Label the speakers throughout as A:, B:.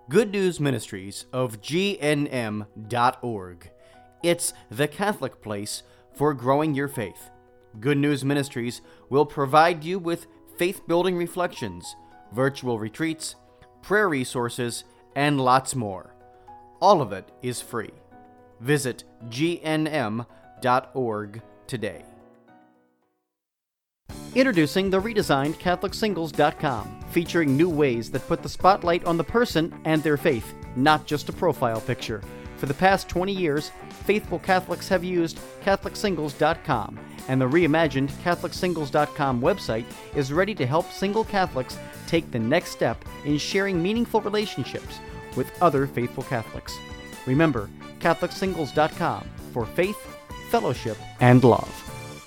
A: Good News Ministries of GNM.org. It's the Catholic place for growing your faith. Good News Ministries will provide you with faith-building reflections, virtual retreats, prayer resources, and lots more. All of it is free. Visit GNM.org today. Introducing the redesigned CatholicSingles.com, featuring new ways that put the spotlight on the person and their faith, not just a profile picture. For the past 20 years, faithful Catholics have used CatholicSingles.com, and the reimagined CatholicSingles.com website is ready to help single Catholics take the next step in sharing meaningful relationships with other faithful Catholics. Remember, CatholicSingles.com for faith, fellowship, and love.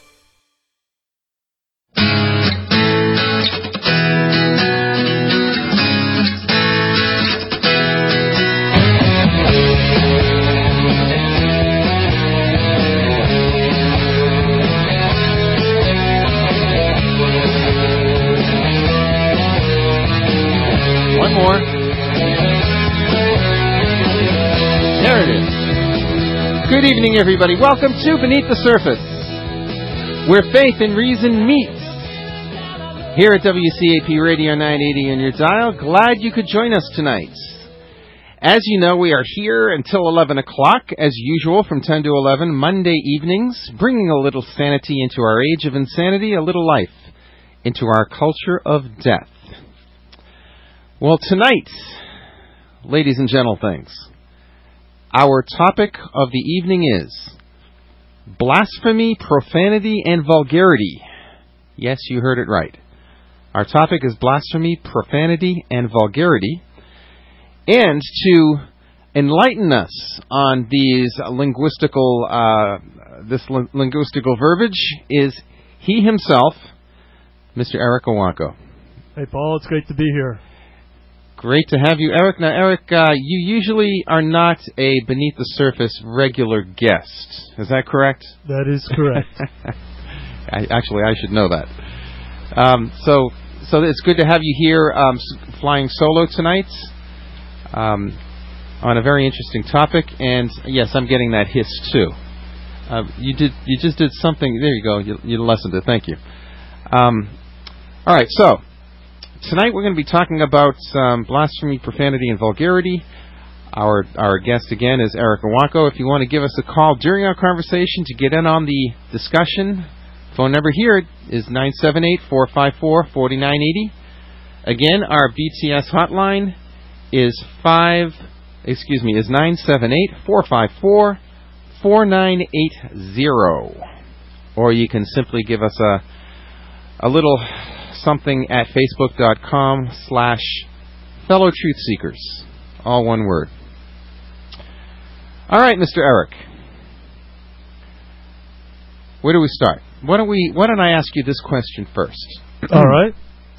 B: One more. There it is. Good evening, everybody. Welcome to Beneath the Surface, where faith and reason meet. Here at WCAP Radio 980 on your dial. Glad you could join us tonight. As you know, we are here until 11 o'clock, as usual, from 10 to 11, Monday evenings, bringing a little sanity into our age of insanity, a little life into our culture of death. Well, tonight, ladies and gentlemen, our topic of the evening is blasphemy, profanity, and vulgarity. Yes, you heard it right. Our topic is blasphemy, profanity, and vulgarity. And to enlighten us on these linguistical verbiage is he himself, Mr. Eric Owanko.
C: Hey, Paul, it's great to be here.
B: Great to have you, Eric. Now, Eric, you usually are not a Beneath the Surface regular guest. Is that correct?
C: That is correct.
B: I should know that. So it's good to have you here flying solo tonight on a very interesting topic. And, yes, I'm getting that hiss, too. You just did something. There you go. You lessened it. Thank you. All right, so tonight we're going to be talking about blasphemy, profanity, and vulgarity. Our guest again is Eric Owanko. If you want to give us a call during our conversation to get in on the discussion, phone number here is 978-454-4980. Again, our BTS hotline is 978-454-4980. Or you can simply give us a little something at facebook.com/fellowtruthseekers. All one word. All right, Mr. Eric. Where do we start? Why don't I ask you this question first?
C: All right.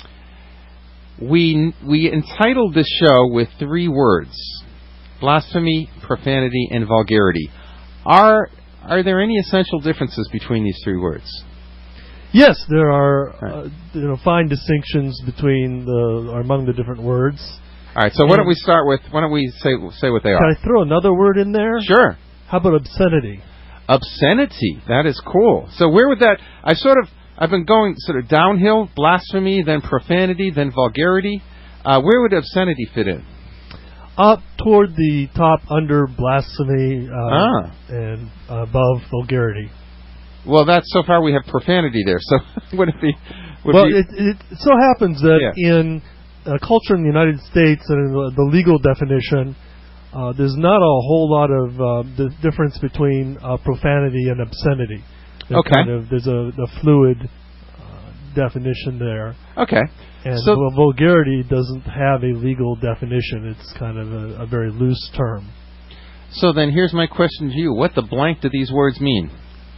B: We entitled this show with 3 words: blasphemy, profanity, and vulgarity. Are there any essential differences between these 3 words?
C: Yes, there are fine distinctions among the different words.
B: All right, so why don't we start with, why don't we say what they are?
C: Can I throw another word in there?
B: Sure.
C: How about obscenity?
B: Obscenity, that is cool. So where would that, I've been going sort of downhill, blasphemy, then profanity, then vulgarity. Where would obscenity fit in?
C: Up toward the top, under blasphemy, and above vulgarity.
B: Well, so far we have profanity there, so would it be...
C: It so happens that in culture in the United States and in the legal definition, there's not a whole lot of the difference between profanity and obscenity. There's a fluid definition there.
B: Okay.
C: And vulgarity doesn't have a legal definition. It's kind of a very loose term.
B: So then here's my question to you. What the blank do these words mean?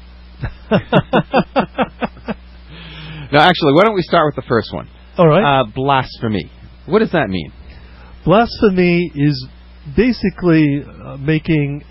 B: No, actually, why don't we start with the first one?
C: All right.
B: Blasphemy. What does that mean?
C: Blasphemy is basically making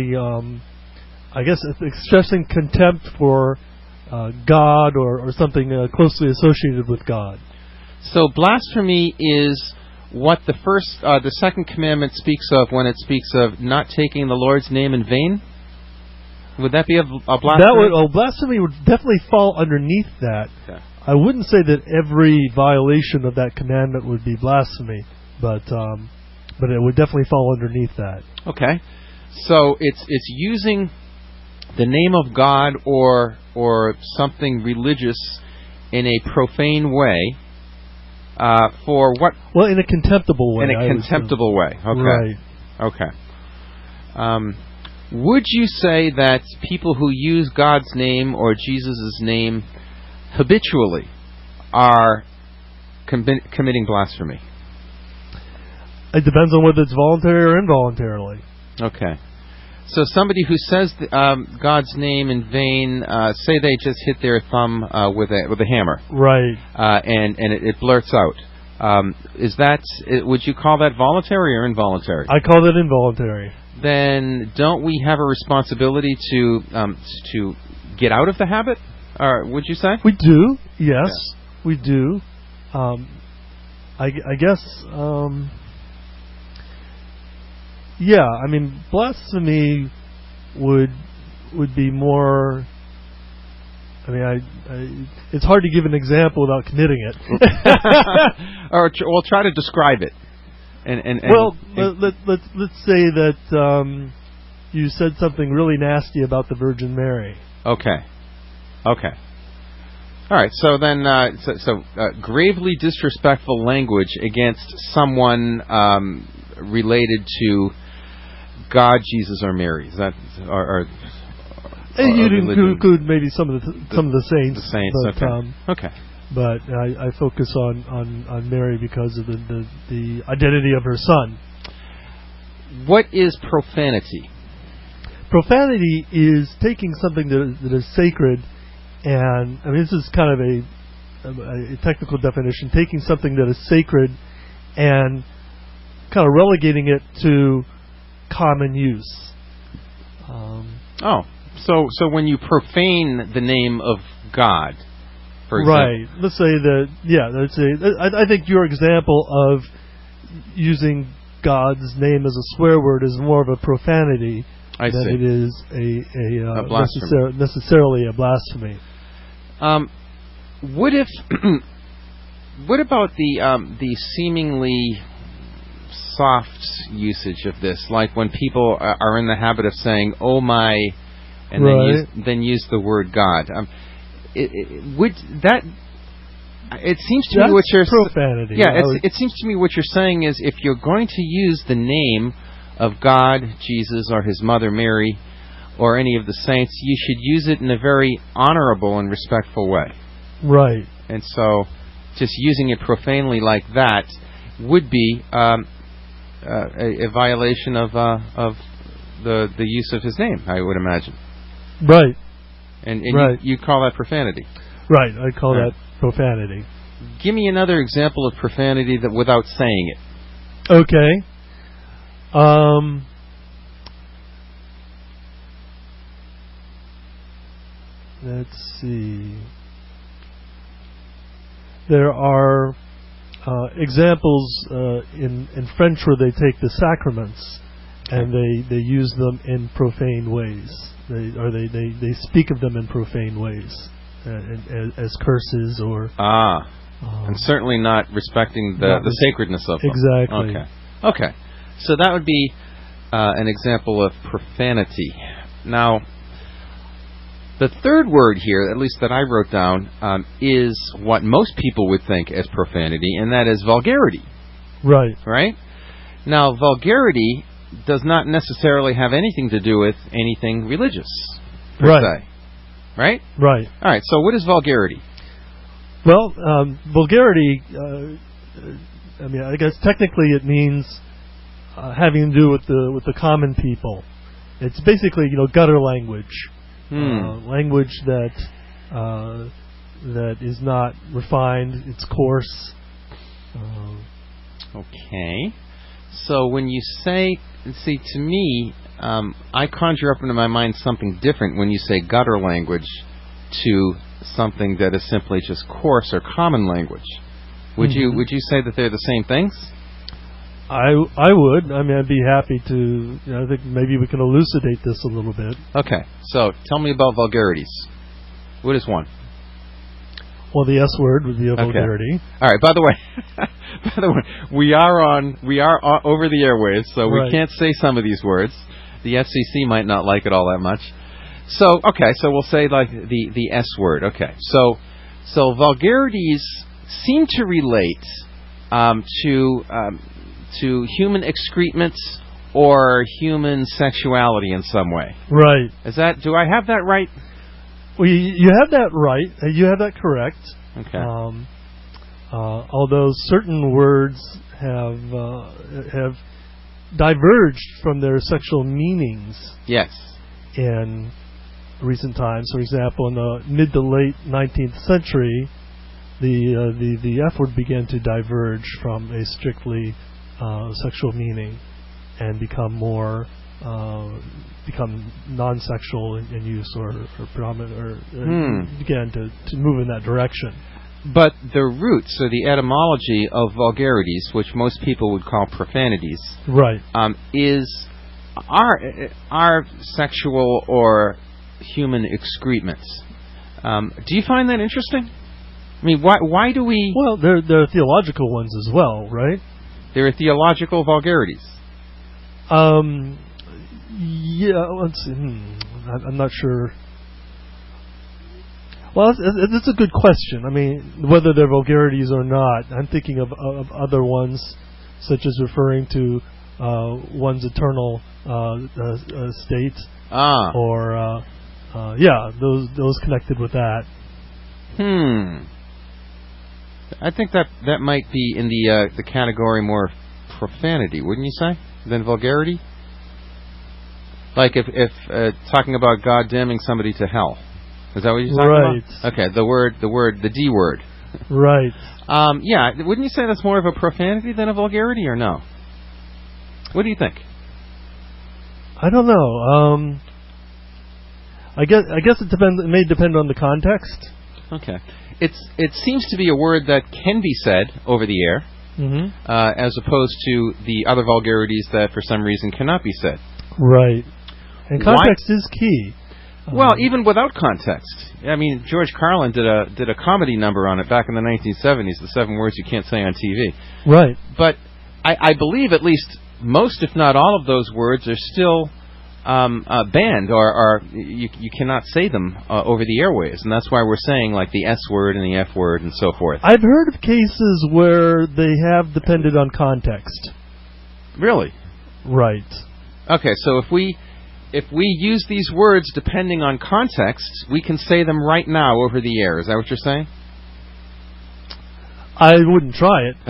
C: expressing contempt for God or something closely associated with God.
B: So blasphemy is what the second commandment speaks of when it speaks of not taking the Lord's name in vain? Would that be a blasphemy?
C: Blasphemy would definitely fall underneath that.
B: Okay.
C: I wouldn't say that every violation of that commandment would be blasphemy, but it would definitely fall underneath that.
B: Okay. So it's using the name of God or something religious in a profane way for what?
C: Well, in a contemptible way.
B: In a contemptible way. Okay.
C: Right.
B: Okay. Would you say that people who use God's name or Jesus' name habitually are committing blasphemy?
C: It depends on whether it's voluntary or involuntarily.
B: Okay. So somebody who says God's name in vain, say they just hit their thumb with a hammer,
C: right?
B: And it blurts out. Would you call that voluntary or involuntary?
C: I call that involuntary.
B: Then don't we have a responsibility to get out of the habit? Or would you say
C: we do? Yes, we do. I guess. Yeah, I mean, blasphemy would be more. I mean, it's hard to give an example without committing it.
B: Or we'll try to describe it.
C: Let's say that you said something really nasty about the Virgin Mary.
B: Okay. All right. So then, gravely disrespectful language against someone related to God, Jesus, or Mary. Is that
C: and you'd include maybe some of the saints.
B: The saints.
C: But,
B: okay.
C: But I focus on Mary because of the identity of her son.
B: What is profanity?
C: Profanity is taking something that is sacred, and I mean this is kind of a technical definition. Taking something that is sacred and kind of relegating it to common use.
B: So when you profane the name of God, for example.
C: Right. Let's say that. Yeah. Let's say. I think your example of using God's name as a swear word is more of a profanity than it is a blasphemy. Necessarily a blasphemy.
B: What about the seemingly soft usage of this, like when people are in the habit of saying "oh my," and then use the word God? It seems to me what you're
C: profanity.
B: Yeah, it seems to me what you're saying is if you're going to use the name of God, Jesus, or His Mother Mary, or any of the saints, you should use it in a very honorable and respectful way.
C: Right.
B: And so, just using it profanely like that would be a violation of the use of His name, I would imagine.
C: Right.
B: And you call that profanity.
C: Right. I call that profanity.
B: Give me another example of profanity that without saying it.
C: Okay. Let's see. There are examples in French where they take the sacraments and they use them in profane ways. They speak of them in profane ways, as curses or.
B: And certainly not respecting the sacredness of them.
C: Exactly.
B: Okay. So that would be an example of profanity. Now, the third word here, at least that I wrote down, is what most people would think as profanity, and that is vulgarity.
C: Right.
B: Right? Now, vulgarity does not necessarily have anything to do with anything religious, per se. Right?
C: Right.
B: All right, so what is vulgarity?
C: Well, vulgarity, I mean, I guess technically it means having to do with the common people. It's basically, gutter language. Language that is not refined, it's coarse.
B: Okay. So when you say, to me, I conjure up into my mind something different when you say gutter language to something that is simply just coarse or common language. Would you say that they're the same things?
C: I would. I mean, I'd be happy to. I think maybe we can elucidate this a little bit.
B: Okay, so tell me about vulgarities. What is one?
C: Well, the S word would be a vulgarity.
B: All right. By the way, we are on over the airwaves, so we can't say some of these words. The FCC might not like it all that much. So so we'll say like the S word. Okay, so vulgarities seem to relate to human excrements or human sexuality in some way.
C: Right.
B: Do I have that right?
C: Well, you have that right. You have that correct.
B: Okay.
C: Although certain words have diverged from their sexual meanings.
B: Yes.
C: In recent times, for example, in the mid to late 19th century, the F word began to diverge from a strictly sexual meaning and become non-sexual in use or predominant or began to move in that direction.
B: But the roots or the etymology of vulgarities, which most people would call profanities,
C: right,
B: are sexual or human excrements. Do you find that interesting? I mean, why do we?
C: Well, there are theological ones as well, right?
B: There are theological vulgarities.
C: Yeah, let's see. I'm not sure. Well, it's a good question. I mean, whether they're vulgarities or not, I'm thinking of other ones, such as referring to one's eternal state, or those connected with that.
B: I think that might be in the category more of profanity, wouldn't you say, than vulgarity? Like if talking about God damning somebody to hell. Is that what you're talking about? Okay, the D word.
C: Right.
B: Yeah, wouldn't you say that's more of a profanity than a vulgarity, or no? What do you think?
C: I don't know. I guess it depends. It may depend on the context.
B: Okay. It seems to be a word that can be said over the air, as opposed to the other vulgarities that for some reason cannot be said.
C: Right. And context is key.
B: Well, even without context. I mean, George Carlin did a comedy number on it back in the 1970s, the 7 words you can't say on TV.
C: Right.
B: But I believe at least most, if not all, of those words are still banned, or you cannot say them over the airwaves, and that's why we're saying like the S word and the F word and so forth.
C: I've heard of cases where they have depended on context.
B: Really?
C: Right.
B: Okay, so if we use these words depending on context, we can say them right now over the air. Is that what you're saying?
C: I wouldn't try it,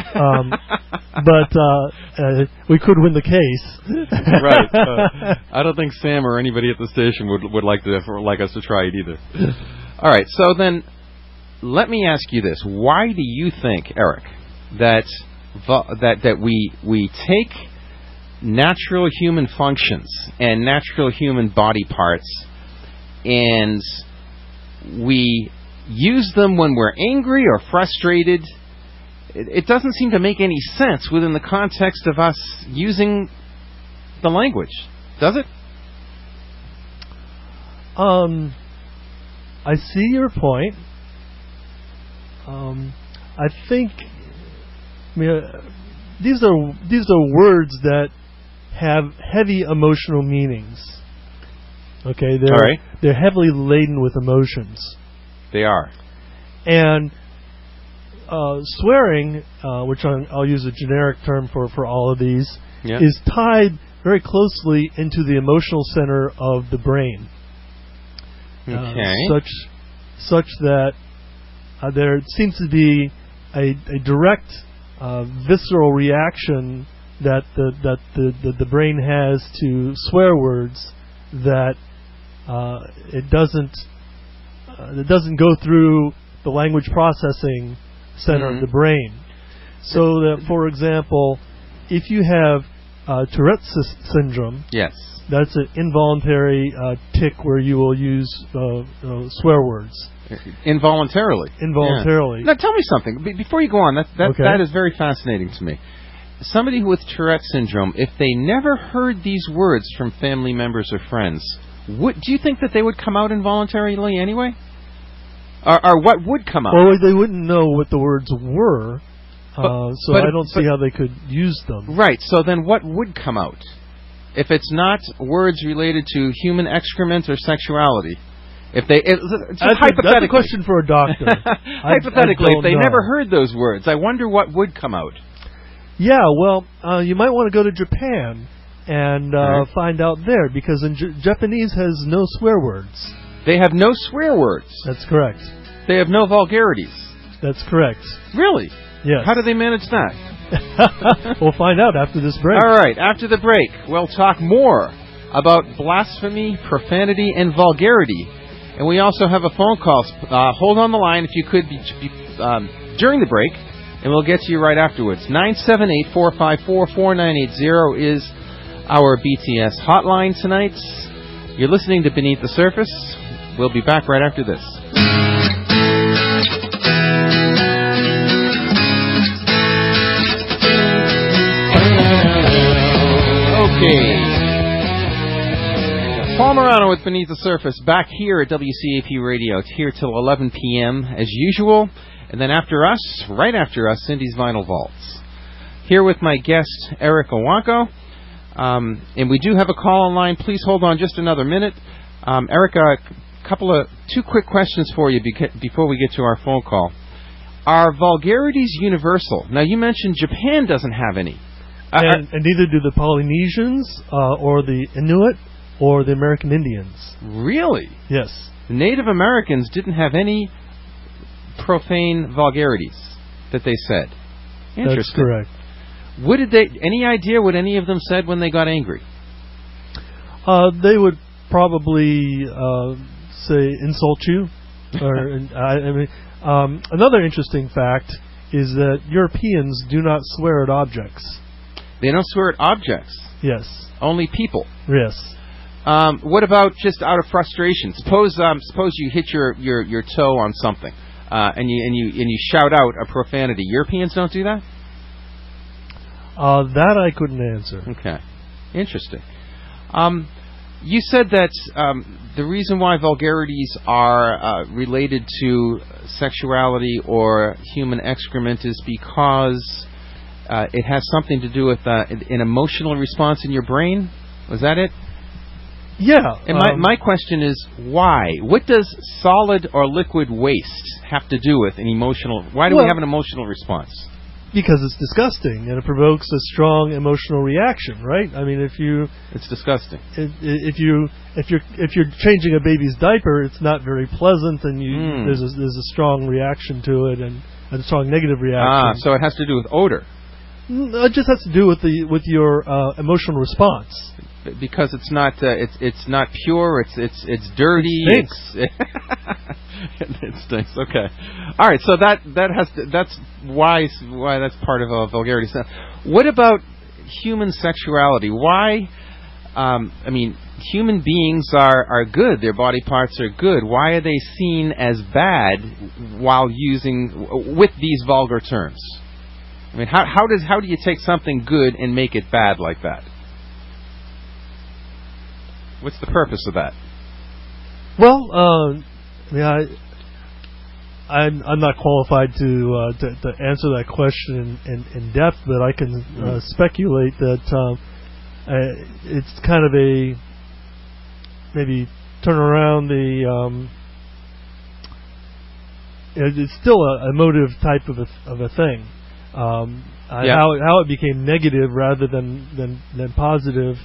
C: but we could win the case.
B: Right. I don't think Sam or anybody at the station would like us to try it either. All right. So then, let me ask you this: why do you think, Eric, that we take natural human functions and natural human body parts and we use them when we're angry or frustrated? It doesn't seem to make any sense within the context of us using the language, does it?
C: I see your point. I think these are words that have heavy emotional meanings. Okay, they're heavily laden with emotions.
B: They are.
C: And swearing, which I'll use a generic term for all of these, is tied very closely into the emotional center of the brain.
B: Okay.
C: Such that there seems to be a direct visceral reaction that the brain has to swear words that it doesn't go through the language processing center of the brain. So that, for example, if you have Tourette's syndrome,
B: yes, that's
C: an involuntary tic where you will use swear words.
B: Involuntarily.
C: Yeah.
B: Now tell me something before you go on. That is very fascinating to me. somebody with Tourette syndrome, if they never heard these words from family members or friends, do you think that they would come out involuntarily anyway? Or what would come out?
C: Well, they wouldn't know what the words were, so I don't see how they could use them.
B: Right, so then what would come out? If it's not words related to human excrement or sexuality. That's
C: a question for a doctor.
B: Hypothetically, if they never heard those words, I wonder what would come out.
C: Yeah, well, you might want to go to Japan and find out there, because Japanese has no swear words.
B: They have no swear words.
C: That's correct.
B: They have no vulgarities.
C: That's correct.
B: Really?
C: Yes.
B: How do they manage that?
C: We'll find out after this break.
B: All right, after the break, we'll talk more about blasphemy, profanity, and vulgarity. And we also have a phone call. Hold on the line if you could during the break, and we'll get to you right afterwards. 978-454-4980 is our BTS hotline tonight. You're listening to Beneath the Surface. We'll be back right after this. Okay. Paul Morano with Beneath the Surface, back here at WCAP Radio. It's here till 11 p.m. as usual. And then right after us, Cindy's Vinyl Vaults. Here with my guest, Eric Owanko. And we do have a call online. Please hold on just another minute. Eric, two quick questions for you before we get to our phone call. Are vulgarities universal? Now, you mentioned Japan doesn't have any.
C: And neither do the Polynesians or the Inuit or the American Indians.
B: Really?
C: Yes.
B: The Native Americans didn't have any profane vulgarities that they said. Interesting.
C: That's correct.
B: Any idea what any of them said when they got angry?
C: They would probably say insult you. Another interesting fact is that Europeans do not swear at objects.
B: They don't swear at objects?
C: Yes.
B: Only people?
C: Yes.
B: What about just out of frustration? Suppose you hit your toe on something, and you shout out a profanity. Europeans don't do that?
C: That I couldn't answer.
B: Okay. Interesting. You said that the reason why vulgarities are related to sexuality or human excrement is because it has something to do with an emotional response in your brain? Was that it?
C: Yeah.
B: And my question is, why? What does solid or liquid waste have to do with an emotional... Why do we have an emotional response?
C: Because it's disgusting, and it provokes a strong emotional reaction, right? I mean,
B: it's disgusting.
C: If you're changing a baby's diaper, it's not very pleasant, and there's a strong reaction to it, and a strong negative reaction.
B: So it has to do with odor.
C: It just has to do with your emotional response.
B: Because it's not pure. It's dirty.
C: It stinks.
B: It stinks. Okay. All right. So that's why that's part of a vulgarity. So what about human sexuality? Why? Human beings are good. Their body parts are good. Why are they seen as bad while with these vulgar terms? I mean, how do you take something good and make it bad like that? What's the purpose of that?
C: Well, I'm not qualified to answer that question in depth, but I can speculate that it's kind of a maybe turn around it's still a emotive type of a thing. How it became negative rather than positive.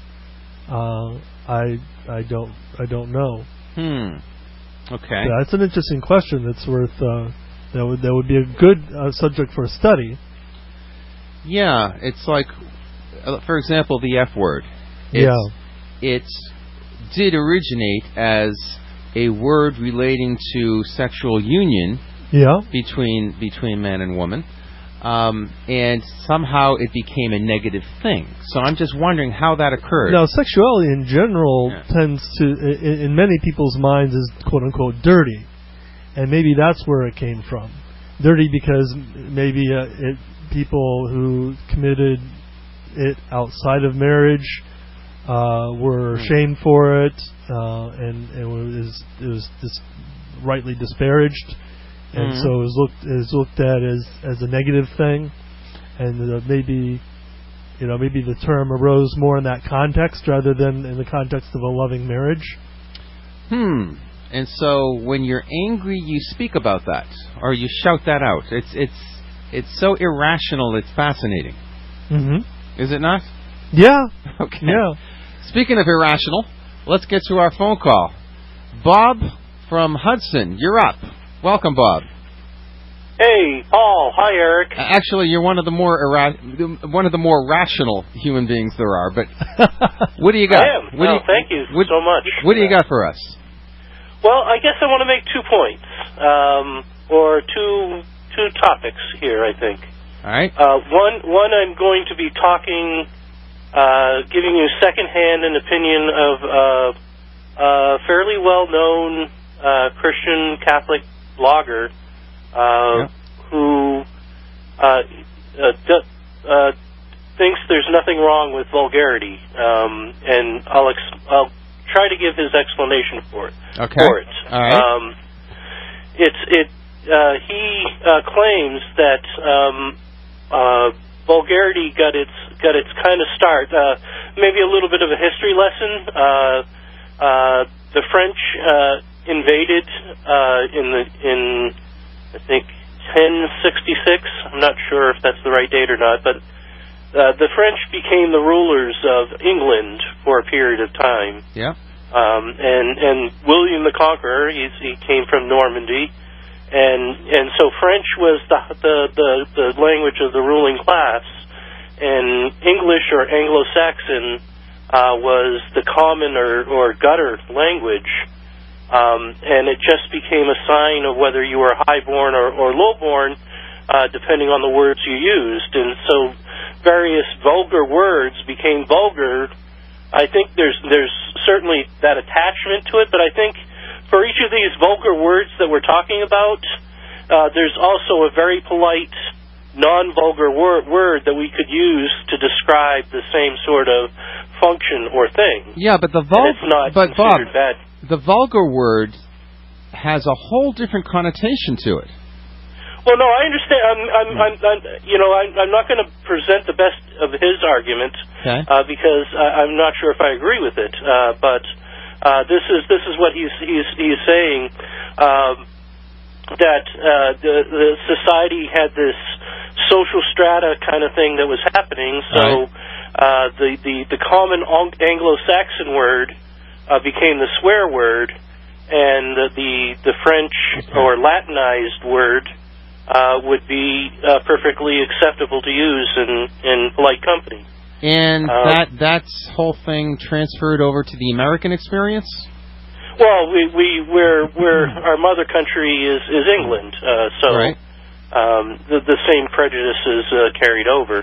C: I don't know.
B: Okay.
C: Yeah, that's an interesting question. That's worth that would be a good subject for a study.
B: Yeah, it's like, for example, the F word. It did originate as a word relating to sexual union.
C: Yeah.
B: Between man and woman. And somehow it became a negative thing. So I'm just wondering how that occurred.
C: Now, sexuality in general tends to, in many people's minds, is quote-unquote dirty. And maybe that's where it came from. Dirty because maybe people who committed it outside of marriage were shamed for it, and it was rightly disparaged, and so it was looked at as a negative thing, and maybe the term arose more in that context rather than in the context of a loving marriage.
B: And so when you're angry, you speak about that, or you shout that out. It's so irrational. It's fascinating. Is it not?
C: Yeah.
B: Okay.
C: Yeah.
B: Speaking of irrational, let's get to our phone call. Bob from Hudson, you're up. Welcome, Bob.
D: Hey, Paul. Hi, Eric.
B: Actually, you're one of the more rational human beings there are. But what do you got?
D: I am. Thank you so much.
B: What do you got for us?
D: Well, I guess I want to make 2 points, or two topics here, I think.
B: All right.
D: One, I'm going to be talking, giving you secondhand an opinion of a fairly well-known Christian Catholic blogger who thinks there's nothing wrong with vulgarity, and I'll try to give his explanation for it.
B: Okay.
D: For it.
B: All right.
D: He claims that vulgarity got its kind of start. Maybe a little bit of a history lesson. The French invaded in I think 1066. I'm not sure if that's the right date or not, but the French became the rulers of England for a period of time.
B: Yeah.
D: And William the Conqueror, he came from Normandy, and so French was the language of the ruling class, and English or Anglo-Saxon was the common or gutter language, and it just became a sign of whether you were highborn or lowborn, depending on the words you used, and so various vulgar words became vulgar. I think there's certainly that attachment to it, but I think for each of these vulgar words that we're talking about, there's also a very polite, non-vulgar word that we could use to describe the same sort of function or thing.
B: Yeah, but
D: it's not
B: Bob,
D: bad.
B: The vulgar word has a whole different connotation to it.
D: Well, no, I understand. I'm not going to present the best of his argument,
B: okay,
D: because I'm not sure if I agree with it. But this is what he's saying, that the society had this social strata kind of thing that was happening. So the common Anglo-Saxon word became the swear word, and the French or Latinized word would be perfectly acceptable to use in polite company.
B: And that whole thing transferred over to the American experience?
D: Well, we're our mother country is England, so
B: right.
D: The same prejudices carried over.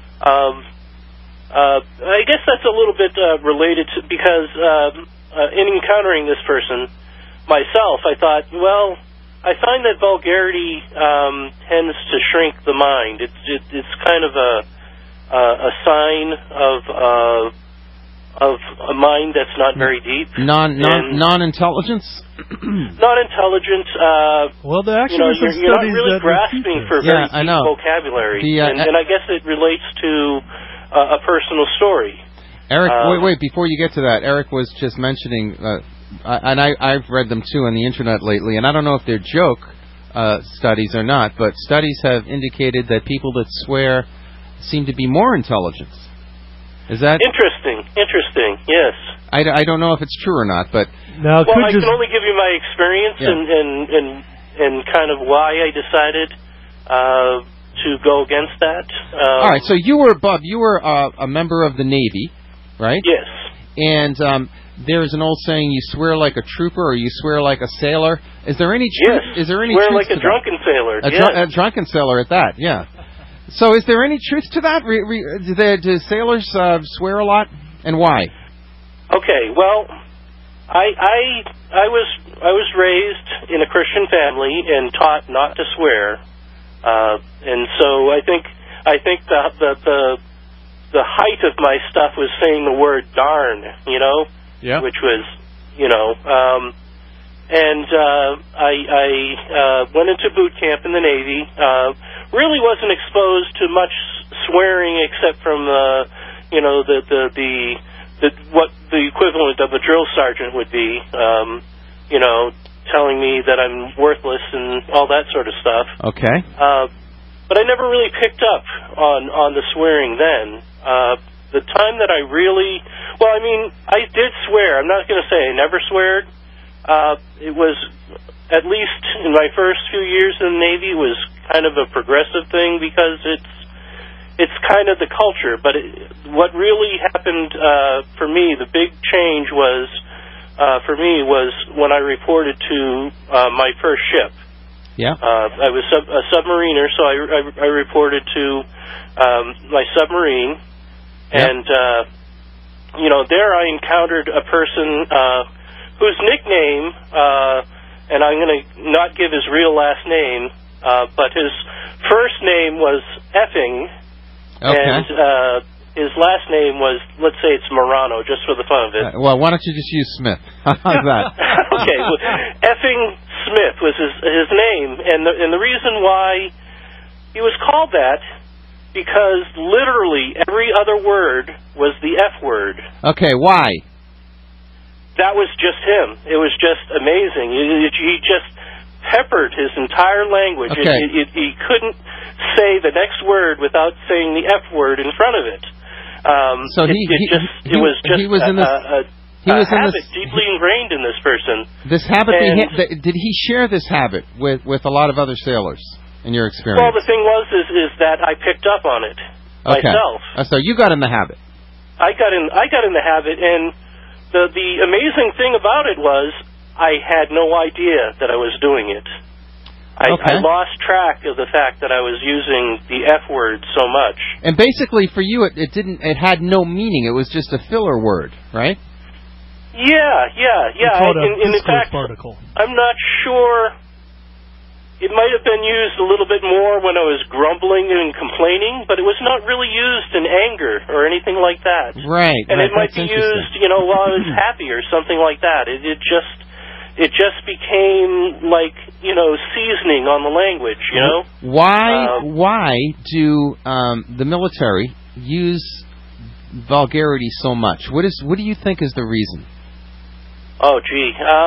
D: I guess that's a little bit related to, because in encountering this person myself, I thought, well, I find that vulgarity tends to shrink the mind. It's kind of a sign of a mind that's not very deep.
B: Non-intelligence?
D: Non-intelligent.
C: Well, there actually
D: you're not really grasping for very deep vocabulary. And I guess it relates to a personal story.
B: Eric, wait, before you get to that, Eric was just mentioning, and I've read them too on the internet lately, and I don't know if they're joke studies or not, but studies have indicated that people that swear seem to be more intelligent. Is that
D: interesting? Yes.
B: I don't know if it's true or not, but
C: now,
D: I can only give you my experience and kind of why I decided to go against that.
B: All right. So you were, Bob, a member of the Navy, right?
D: Yes.
B: And there's an old saying: you swear like a trooper, or you swear like a sailor. Is there any truth?
D: Yes.
B: Is there any
D: swear
B: truth
D: like a drunken sailor?
B: A drunken sailor at that. Yeah. So is there any truth to that? Do sailors swear a lot, and why?
D: Okay, well, I was raised in a Christian family and taught not to swear, and so I think the height of my stuff was saying the word darn, you know, which was, you know, and I went into boot camp in the Navy. Really wasn't exposed to much swearing except from, you know, what the equivalent of a drill sergeant would be, you know, telling me that I'm worthless and all that sort of stuff.
B: Okay.
D: But I never really picked up on the swearing then. The time that I really, well, I mean, I did swear. I'm not going to say I never sweared. It was, at least in my first few years in the Navy, was kind of a progressive thing because it's kind of the culture. But what really happened for me, the big change was, for me, was when I reported to my first ship.
B: Yeah.
D: I was a submariner, so I reported to my submarine, and you know, there I encountered a person whose nickname, and I'm going to not give his real last name, but his first name was Effing, and his last name was, let's say it's Morano, just for the fun of it.
B: Well, why don't you just use Smith? How's that?
D: Okay, well, Effing Smith was his name, and the reason why he was called that, because literally every other word was the F word.
B: Okay, why?
D: That was just him. It was just amazing. He just peppered his entire language.
B: Okay.
D: He couldn't say the next word without saying the F word in front of it.
B: So
D: it was a habit deeply ingrained in this person.
B: This habit, did he share this habit with a lot of other sailors in your experience?
D: Well, the thing is that I picked up on it myself.
B: So you got in the habit.
D: I got in the habit, and the amazing thing about it was I had no idea that I was doing it. I lost track of the fact that I was using the F word so much. And
B: basically, for you, it had no meaning. It was just a filler word, right?
D: Yeah. In fact,
C: particle.
D: I'm not sure. It might have been used a little bit more when I was grumbling and complaining, but it was not really used in anger or anything like that.
B: Right.
D: And it might be used, you know, while I was happy or something like that. It just became like, you know, seasoning on the language, you know?
B: Why do the military use vulgarity so much? What do you think is the reason?
D: Oh, gee.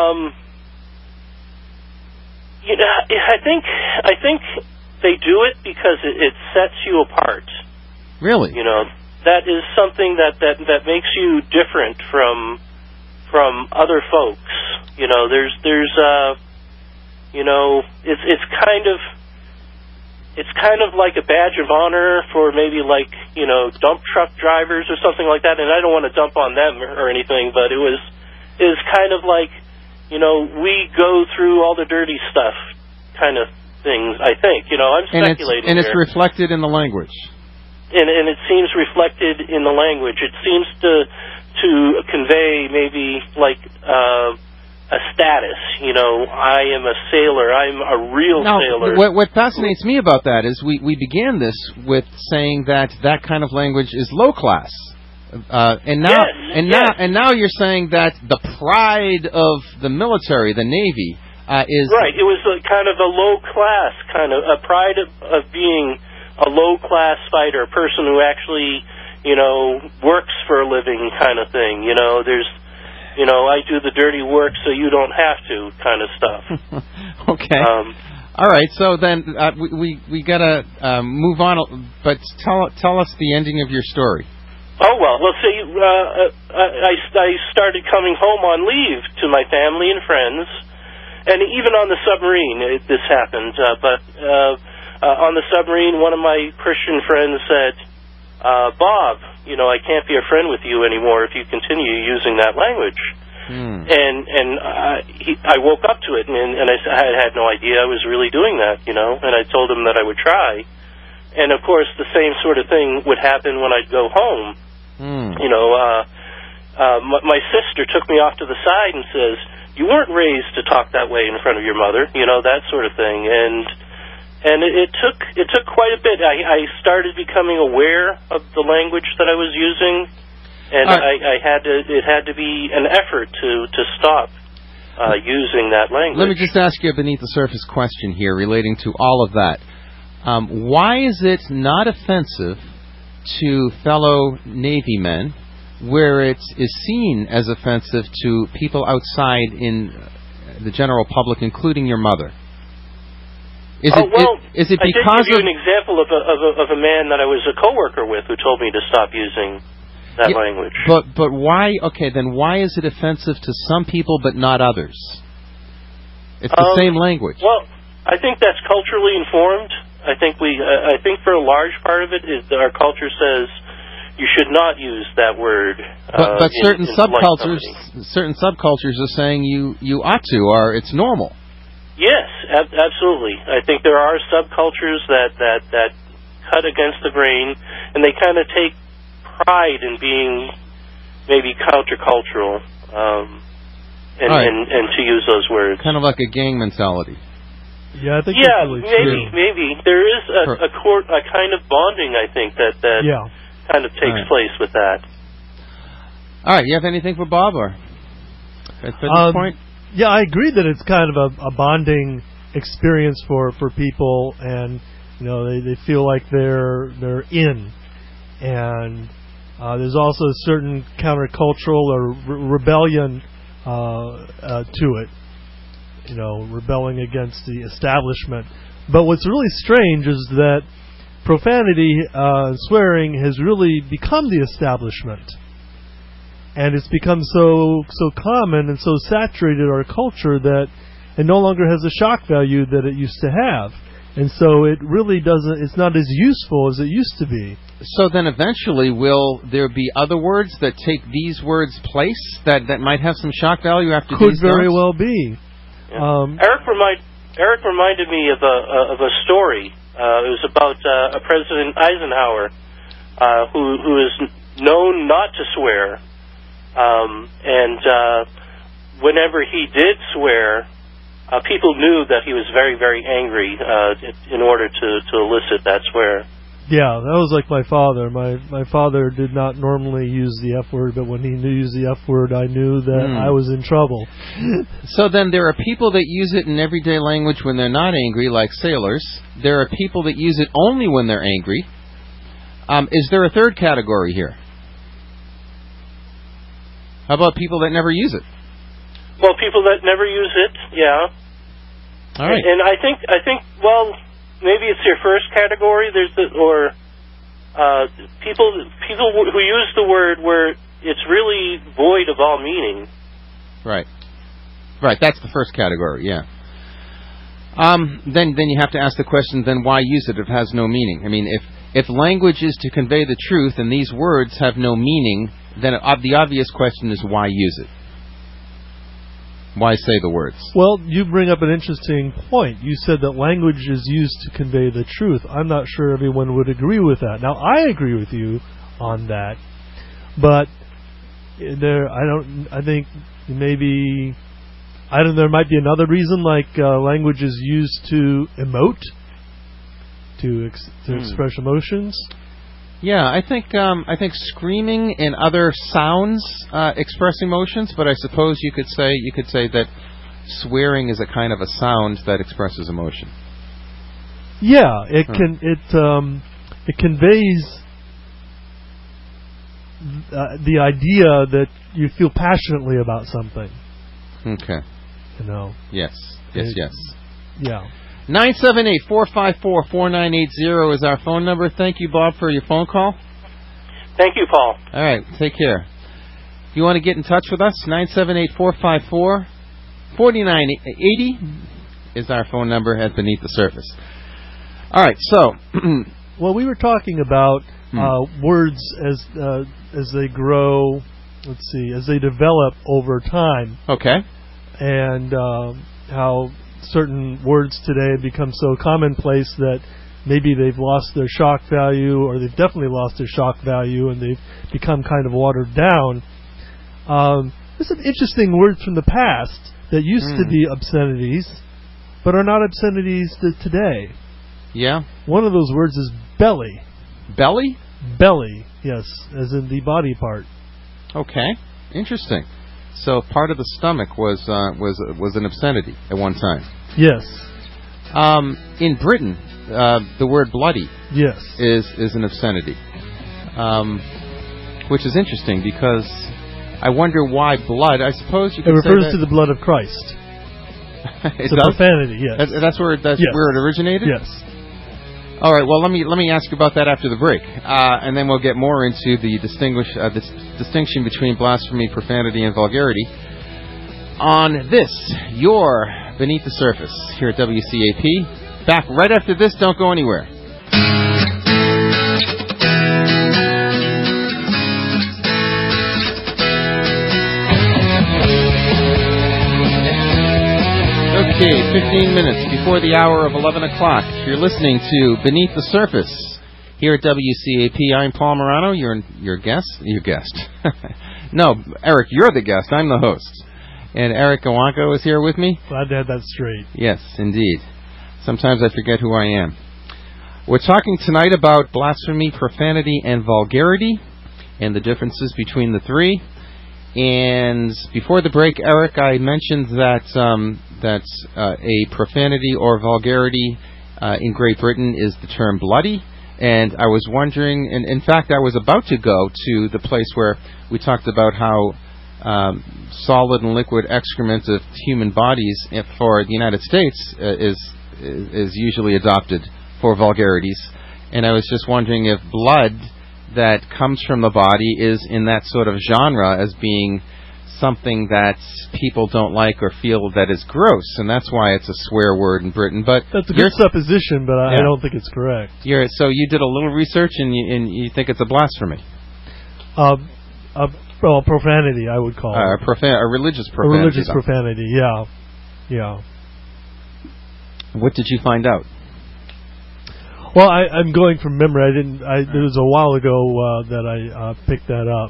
D: You know, I think they do it because it sets you apart.
B: Really?
D: You know, that is something that makes you different from other folks. You know, there's you know, it's kind of like a badge of honor for maybe like, you know, dump truck drivers or something like that. And I don't want to dump on them or anything, but it was kind of like, you know, we go through all the dirty stuff kind of things, I think. You know, I'm speculating
B: and it's reflected in the language.
D: And it seems reflected in the language. It seems to convey maybe like a status. You know, I am a sailor. I'm a real sailor.
B: What fascinates me about that is we began this with saying that kind of language is low class. And now you're saying that the pride of the military, the Navy, is
D: right. It was kind of a low class, kind of a pride of being a low class fighter, a person who actually, you know, works for a living, kind of thing. You know, there's, you know, I do the dirty work so you don't have to, kind of stuff.
B: Okay. All right. So then we gotta move on. But tell us the ending of your story.
D: Oh, well, let's see, I started coming home on leave to my family and friends, and even on the submarine this happened. But on the submarine, one of my Christian friends said, Bob, you know, I can't be a friend with you anymore if you continue using that language. And I woke up to it, and I had no idea I was really doing that, you know, and I told him that I would try. And, of course, the same sort of thing would happen when I'd go home. You know, my sister took me off to the side and says, you weren't raised to talk that way in front of your mother, you know, that sort of thing. And it took quite a bit. I started becoming aware of the language that I was using, and it had to be an effort to stop using that language.
B: Let me just ask you a beneath the surface question here relating to all of that. Why is it not offensive to fellow Navy men, where it is seen as offensive to people outside in the general public, including your mother? Is it because
D: I did give you an example of a man that I was a coworker with who told me to stop using that language.
B: But why? Okay, then why is it offensive to some people but not others? It's the same language.
D: Well, I think that's culturally informed. I think for a large part of it is that our culture says you should not use that word.
B: But certain subcultures are saying you ought to, or it's normal.
D: Yes, absolutely. I think there are subcultures that cut against the grain, and they kind of take pride in being maybe countercultural, and to use those words.
B: Kind of like a gang mentality.
C: Yeah, I think that's really true.
D: Maybe there is a kind of bonding. I think that kind of takes place with that.
B: All right, you have anything for Bob or at this point?
C: Yeah, I agree that it's kind of a bonding experience for people, and they feel like they're in, and there's also a certain countercultural or rebellion to it, rebelling against the establishment. But what's really strange is that profanity, swearing, has really become the establishment. And it's become so common and so saturated our culture that it no longer has the shock value that it used to have. And so it really doesn't, it's not as useful as it used to be.
B: So then eventually will there be other words that take these words' place that might have some shock value after
C: Could
B: these
C: very
B: notes?
C: well be.
D: Yeah. Eric reminded me of a story. It was about President Eisenhower, who is known not to swear. And whenever he did swear, people knew that he was very, very angry in order to elicit that swear.
C: Yeah, that was like my father. My father did not normally use the F word, but when he used the F word, I knew that I was in trouble.
B: So then there are people that use it in everyday language when they're not angry, like sailors. There are people that use it only when they're angry. Is there a third category here? How about people that never use it?
D: Well, people that never use it, yeah.
B: All right.
D: And I think well, maybe it's your first category. There's people who use the word where it's really void of all meaning.
B: Right. That's the first category. Yeah. Then you have to ask the question: then why use it if it has no meaning? I mean, if language is to convey the truth and these words have no meaning, then the obvious question is why use it? Why say the words? Well,
C: you bring up an interesting point. You said that language is used to convey the truth. I'm not sure everyone would agree with that. Now, I agree with you on that, but there might be another reason, like language is used to emote, to express emotions.
B: Yeah, I think screaming and other sounds express emotions, but I suppose you could say that swearing is a kind of a sound that expresses emotion.
C: Yeah, it conveys the idea that you feel passionately about something.
B: Okay. Yes.
C: Yeah.
B: 978-454-4980 is our phone number. Thank you, Bob, for your phone call.
D: Thank you, Paul.
B: All right, take care. If you want to get in touch with us, 978-454-4980 is our phone number at Beneath the Surface. All right, so...
C: well, we were talking about words as they grow, as they develop over time.
B: Okay.
C: And how certain words today become so commonplace that maybe they've lost their shock value, or they've definitely lost their shock value, and they've become kind of watered down. There's some interesting words from the past that used to be obscenities, but are not obscenities today.
B: Yeah.
C: One of those words is belly.
B: Belly?
C: Belly, yes, as in the body part.
B: Okay, interesting. So part of the stomach was an obscenity at one time.
C: Yes.
B: In Britain, the word bloody
C: yes
B: is an obscenity, which is interesting because I wonder why blood. I suppose you could
C: it refers
B: say
C: to the blood of Christ.
B: It's
C: a profanity, yes.
B: That's where
C: yes.
B: where it originated?
C: Yes.
B: All right, well, let me ask you about that after the break, and then we'll get more into the distinction between blasphemy, profanity, and vulgarity on this, your Beneath the Surface, here at WCAP. Back right after this, don't go anywhere. Okay, 15 minutes before the hour of 11 o'clock. You're listening to Beneath the Surface here at WCAP. I'm Paul Morano, your guest. Your guest. No, Eric, you're the guest. I'm the host. And Eric Gawanko is here with me.
C: Glad to have that straight.
B: Yes, indeed. Sometimes I forget who I am. We're talking tonight about blasphemy, profanity, and vulgarity, and the differences between the three. And before the break, Eric, I mentioned that a profanity or vulgarity in Great Britain is the term bloody. And I was wondering, and in fact, I was about to go to the place where we talked about how solid and liquid excrement of human bodies for the United States is usually adopted for vulgarities. And I was just wondering if blood that comes from the body is in that sort of genre as being something that people don't like or feel that is gross, and that's why it's a swear word in Britain. But
C: that's a good supposition, but I don't think it's correct.
B: So you did a little research, and you think it's a blasphemy?
C: Well, profanity, I would call it.
B: A religious profanity.
C: A religious profanity, yeah.
B: What did you find out?
C: Well, I'm going from memory. It was a while ago that I picked that up,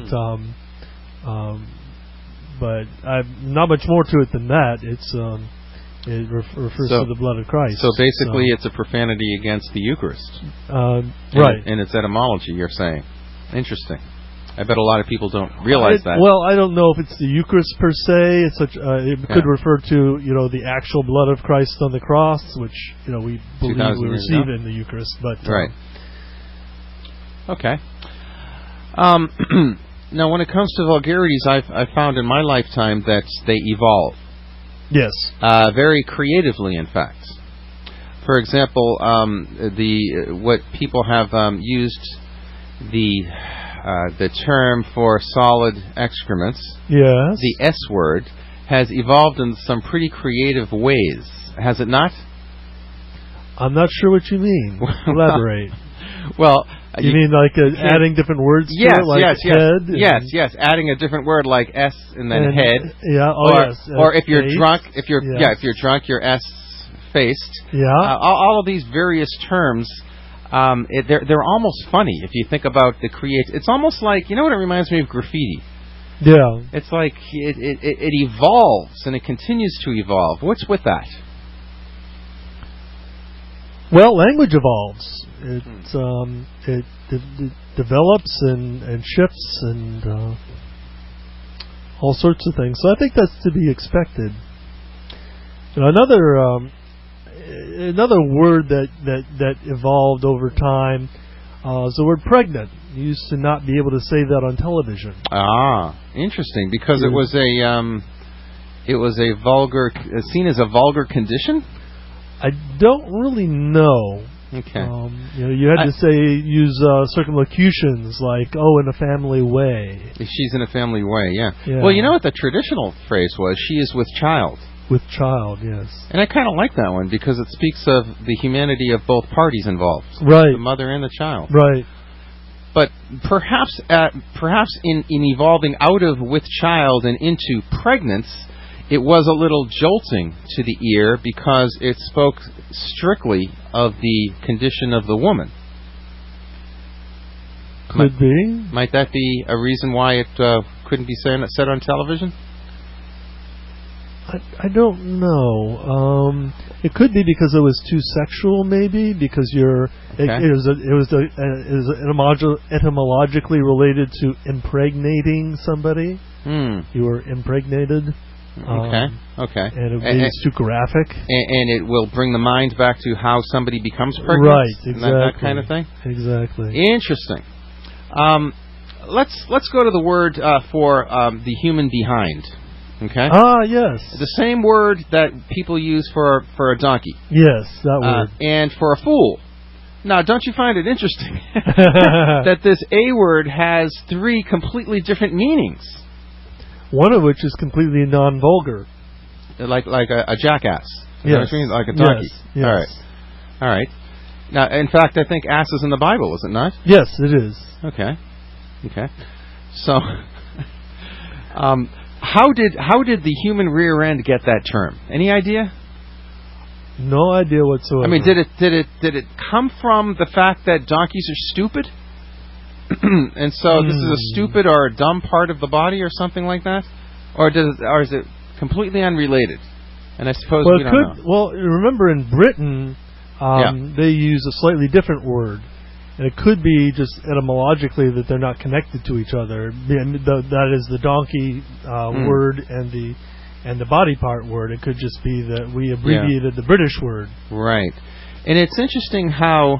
C: but not much more to it than that. It refers to the blood of Christ.
B: So basically, it's a profanity against the Eucharist,
C: right?
B: And its etymology, you're saying. Interesting. I bet a lot of people don't realize that.
C: Well, I don't know if it's the Eucharist per se. It's it could refer to the actual blood of Christ on the cross, which we believe we receive in the Eucharist. But
B: right. Okay. Now, when it comes to vulgarities, I've found in my lifetime that they evolve.
C: Yes.
B: Very creatively, in fact. For example, what people have used the term for solid excrements,
C: yes,
B: the S word, has evolved in some pretty creative ways. Has it not?
C: I'm not sure what you mean. Elaborate.
B: Well,
C: you mean like adding different words to it, like head?
B: Yes. Adding a different word like S and then head.
C: Yeah.
B: Or if you're drunk, if you're drunk, you're S-faced.
C: Yeah.
B: All of these various terms. They're almost funny if you think about the It's almost like, what it reminds me of graffiti.
C: Yeah.
B: It's like it evolves and it continues to evolve. What's with that?
C: Well, language evolves. It develops and shifts and all sorts of things. So I think that's to be expected. Another word that evolved over time is the word pregnant. You used to not be able to say that on television.
B: Ah, interesting, because it was a vulgar, seen as a vulgar condition.
C: I don't really know.
B: Okay.
C: You had to use circumlocutions like "in a family way."
B: She's in a family way, yeah. Well, you know what the traditional phrase was? She is with child.
C: With child, yes.
B: And I kind of like that one because it speaks of the humanity of both parties involved.
C: Right.
B: The mother and the child.
C: Right.
B: But perhaps in evolving out of with child and into pregnance, it was a little jolting to the ear because it spoke strictly of the condition of the woman.
C: Could be.
B: Might that be a reason why it couldn't be said on television?
C: I don't know. It could be because it was too sexual, maybe, because it was etymologically related to impregnating somebody. You were impregnated.
B: Okay.
C: And it's too graphic.
B: And it will bring the mind back to how somebody becomes pregnant.
C: Right, exactly.
B: That kind of thing.
C: Exactly.
B: Interesting. Let's go to the word for the human behind. Okay.
C: Yes.
B: The same word that people use for a donkey.
C: Yes, that word.
B: And for a fool. Now, don't you find it interesting that this A word has 3 completely different meanings?
C: One of which is completely non-vulgar.
B: Like a jackass.
C: Yes.
B: What you mean? Like a donkey.
C: Yes.
B: All right. Now, in fact, I think ass is in the Bible, is it not?
C: Yes, it is.
B: Okay. So, how did the human rear end get that term? Any idea?
C: No idea whatsoever.
B: I mean, did it come from the fact that donkeys are stupid? And so this is a stupid or a dumb part of the body or something like that? Or is it completely unrelated? And I suppose we don't know.
C: Well, remember in Britain, they use a slightly different word. And it could be just etymologically that they're not connected to each other. That is the donkey word and the body part word. It could just be that we abbreviated the British word.
B: Right. And it's interesting how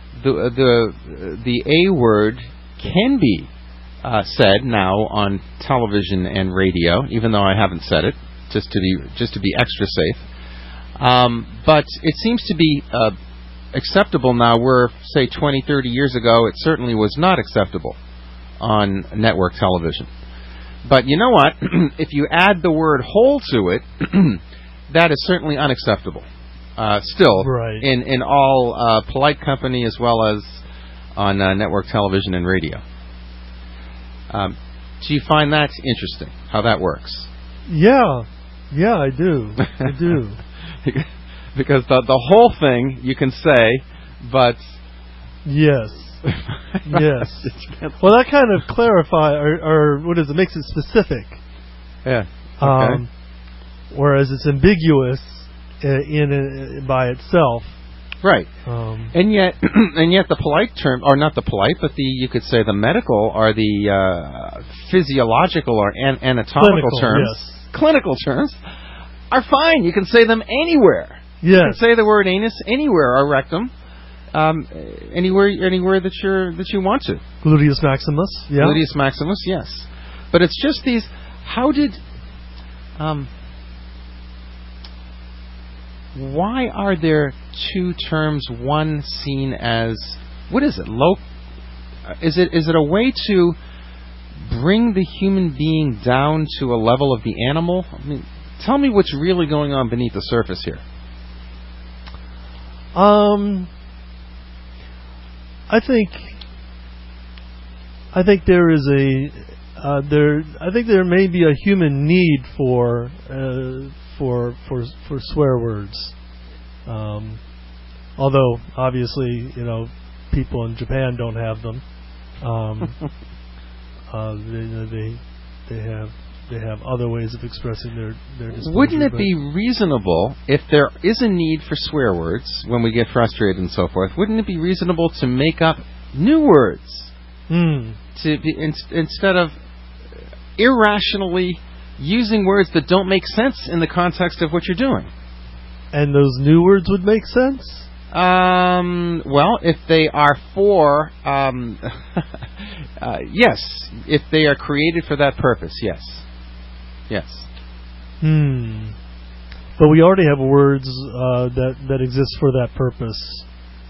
B: the A word can be said now on television and radio, even though I haven't said it, just to be extra safe. But it seems to be acceptable now, where, say, 20, 30 years ago, it certainly was not acceptable on network television. But you know what? If you add the word whole to it, that is certainly unacceptable. Still,
C: right.
B: in all polite company as well as on network television and radio. Do you find that interesting, how that works?
C: Yeah, I do. I do.
B: Because the whole thing you can say, but...
C: Yes. Well, that kind of clarifies, or what is it, makes it specific.
B: Yeah. Okay.
C: Whereas it's ambiguous by itself.
B: Right. And yet the polite term, or not the polite, but you could say the medical or the physiological or anatomical clinical terms are fine. You can say them anywhere.
C: Yes.
B: You can say the word anus anywhere, or rectum, anywhere that you want to.
C: Gluteus maximus. Yeah.
B: Gluteus maximus. Yes. But it's just these. How did? Why are there 2 terms? One seen as, what is it? Is it a way to bring the human being down to a level of the animal? I mean, tell me what's really going on beneath the surface here.
C: I think there is I think there may be a human need for swear words. Although obviously, people in Japan don't have them. They have other ways of expressing their displeasure.
B: Wouldn't it be reasonable, if there is a need for swear words when we get frustrated and so forth, wouldn't it be reasonable to make up new words? To be, instead of irrationally using words that don't make sense in the context of what you're doing.
C: And those new words would make sense?
B: Well, if they are for, yes. If they are created for that purpose, yes. Yes.
C: But we already have words that exist for that purpose.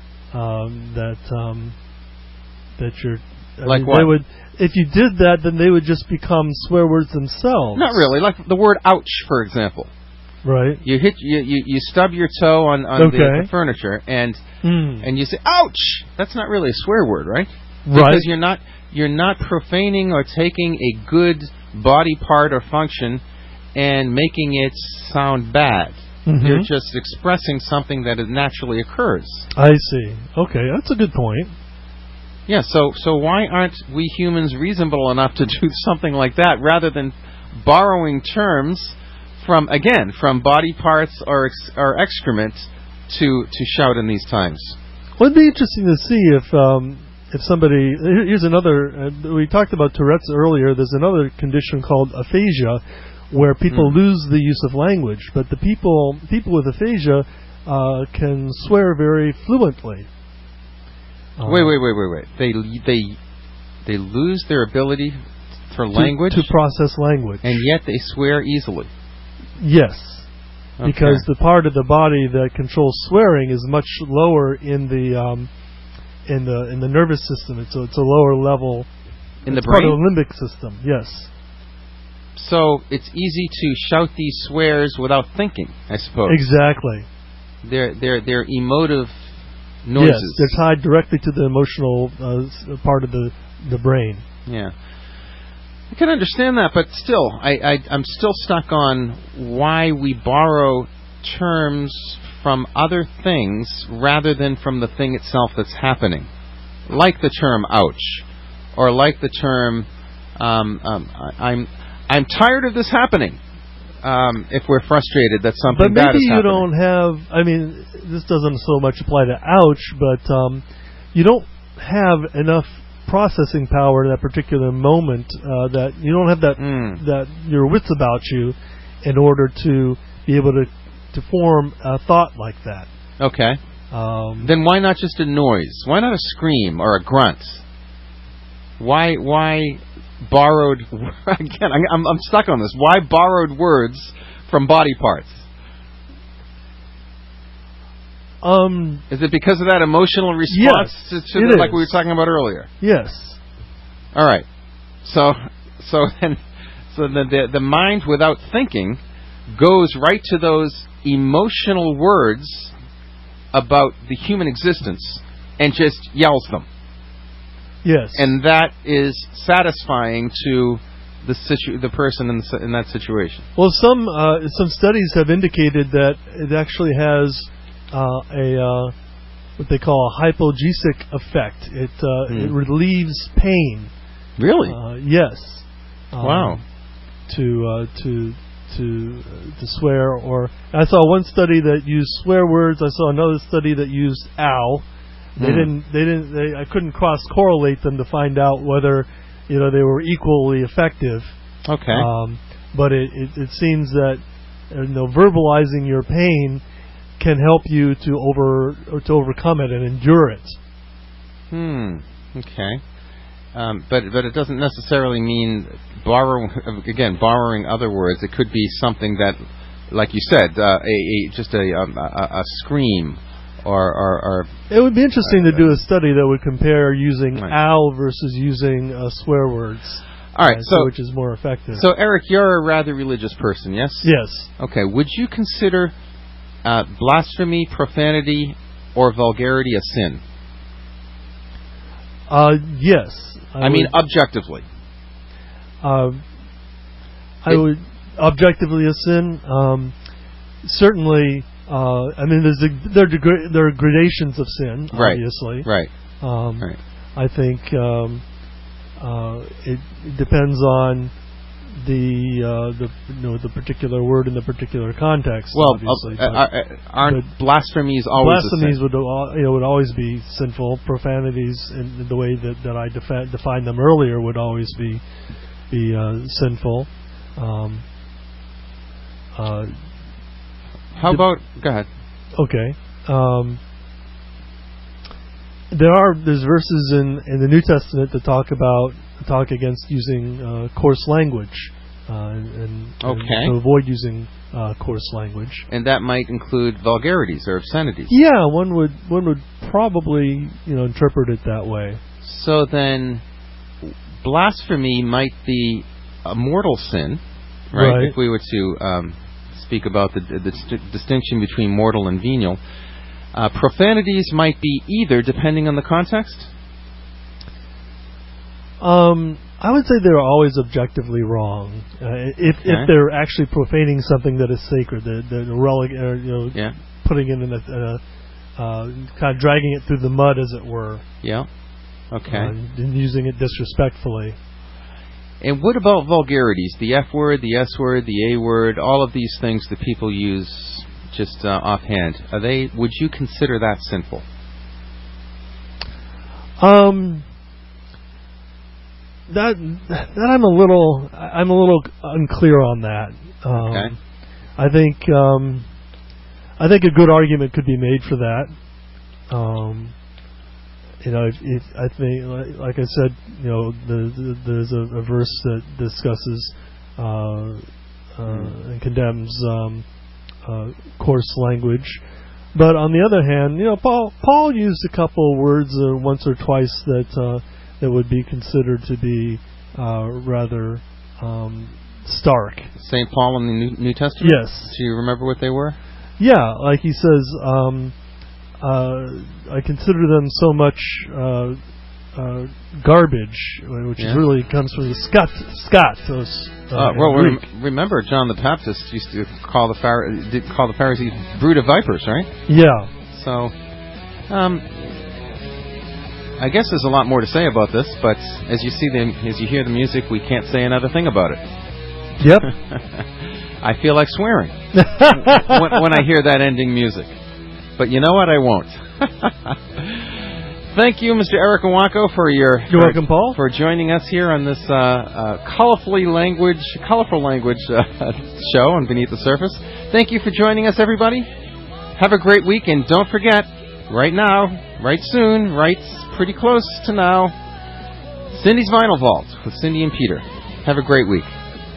C: That you're.
B: Like what?
C: They would, if you did that, then they would just become swear words themselves.
B: Not really. Like the word "ouch," for example.
C: Right.
B: You stub your toe on the furniture and you say "ouch." That's not really a swear word, right?
C: Right.
B: Because you're not profaning or taking a good body part or function and making it sound bad. You're just expressing something that naturally occurs.
C: I see. Okay, that's a good point.
B: Yeah, so why aren't we humans reasonable enough to do something like that rather than borrowing terms from body parts or excrement to shout in these times?
C: Well, it'd be interesting to see if somebody. Here's another. We talked about Tourette's earlier. There's another condition called aphasia, where people lose the use of language. But the people with aphasia can swear very fluently.
B: Wait. They lose their ability for language
C: to process language,
B: and yet they swear easily.
C: Yes. Because the part of the body that controls swearing is much lower in the nervous system. It's a lower level
B: in the brain.
C: Part of the limbic system. Yes.
B: So it's easy to shout these swears without thinking, I suppose.
C: Exactly.
B: They're emotive noises.
C: Yes, they're tied directly to the emotional part of the brain.
B: Yeah. I can understand that, but still, I'm still stuck on why we borrow terms from other things rather than from the thing itself that's happening. Like the term ouch, or like the term I'm tired of this happening. If we're frustrated that something bad is happening. But maybe
C: you don't have, I mean, this doesn't so much apply to ouch, but you don't have enough processing power in that particular moment, that you don't have that your wits about you in order to be able to form a thought like that.
B: Okay. Then why not just a noise? Why not a scream or a grunt? Why borrowed? Again, I'm stuck on this. Why borrowed words from body parts? Is it because of that emotional response to like we were talking about earlier?
C: Yes.
B: All right. So then the mind without thinking goes right to those emotional words about the human existence and just yells them.
C: Yes.
B: And that is satisfying to the person in that situation.
C: Well, some studies have indicated that it actually has what they call a hypogesic effect. It relieves pain.
B: Really?
C: Yes.
B: Wow.
C: To swear, or I saw one study that used swear words. I saw another study that used ow. I couldn't cross correlate them to find out whether they were equally effective.
B: Okay.
C: But it seems that verbalizing your pain can help you to overcome it and endure it.
B: Okay. But it doesn't necessarily mean borrowing other words. It could be something that, like you said, just a scream or. It
C: would be interesting to do a study that would compare using ow versus using swear words.
B: All right, so
C: which is more effective.
B: So Eric, you're a rather religious person, yes?
C: Yes.
B: Okay. Would you consider blasphemy, profanity, or vulgarity a sin?
C: Yes.
B: I mean, objectively.
C: I would objectively a sin. Certainly. I mean, there are gradations of sin, obviously.
B: Right.
C: I think it depends on the particular word in the particular context.
B: Well,
C: obviously,
B: aren't blasphemies always
C: would always be sinful. Profanities, in the way that I defined them earlier, would always be sinful.
B: How about? Go ahead.
C: Okay. There's verses in the New Testament that talk against using coarse language, and to avoid using coarse language.
B: And that might include vulgarities or obscenities.
C: Yeah, one would probably interpret it that way.
B: So then, blasphemy might be a mortal sin, right? If we were to speak about the distinction between mortal and venial. Profanities might be either, depending on the context?
C: I would say they're always objectively wrong. If they're actually profaning something that is sacred, the putting it in a kind of dragging it through the mud, as it were.
B: Yeah. Okay.
C: And using it disrespectfully.
B: And what about vulgarities? The F word, the S word, the A word, all of these things that people use just offhand. Would you consider that sinful?
C: That I'm a little unclear on that.
B: Okay.
C: I think a good argument could be made for that. If I think, like I said, there's a verse that discusses and condemns coarse language, but on the other hand, Paul used a couple words once or twice that would be considered to be rather stark.
B: St. Paul in the New Testament?
C: Yes.
B: Do you remember what they were?
C: Yeah, like he says, I consider them so much garbage, which really comes from the Scott.
B: Remember John the Baptist used to call the Pharisees brood of vipers, right?
C: Yeah.
B: So, I guess there's a lot more to say about this, but as you hear the music, we can't say another thing about it.
C: Yep.
B: I feel like swearing when I hear that ending music. But you know what? I won't. Thank you, Mr. Eric Iwanko,
C: You're welcome, Paul,
B: for joining us here on this colorful language show on Beneath the Surface. Thank you for joining us, everybody. Have a great week, and don't forget, right now, right soon, right pretty close to now, Cindy's Vinyl Vault with Cindy and Peter. Have a great week.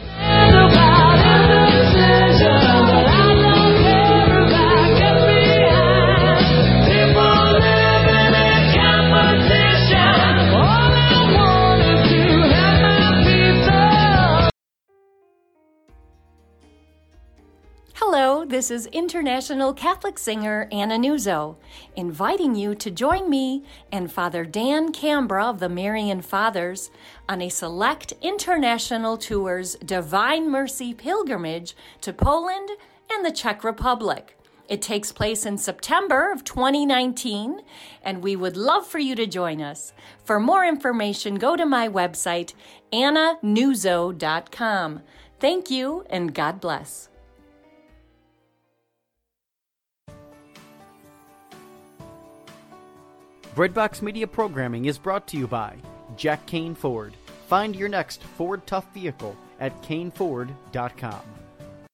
E: Hello, this is international Catholic singer Anna Nuzzo, inviting you to join me and Father Dan Cambra of the Marian Fathers on a select international tour's Divine Mercy pilgrimage to Poland and the Czech Republic. It takes place in September of 2019, and we would love for you to join us. For more information, go to my website, annanuzzo.com. Thank you, and God bless.
A: Breadbox Media programming is brought to you by Jack Kane Ford. Find your next Ford Tough vehicle at caneford.com.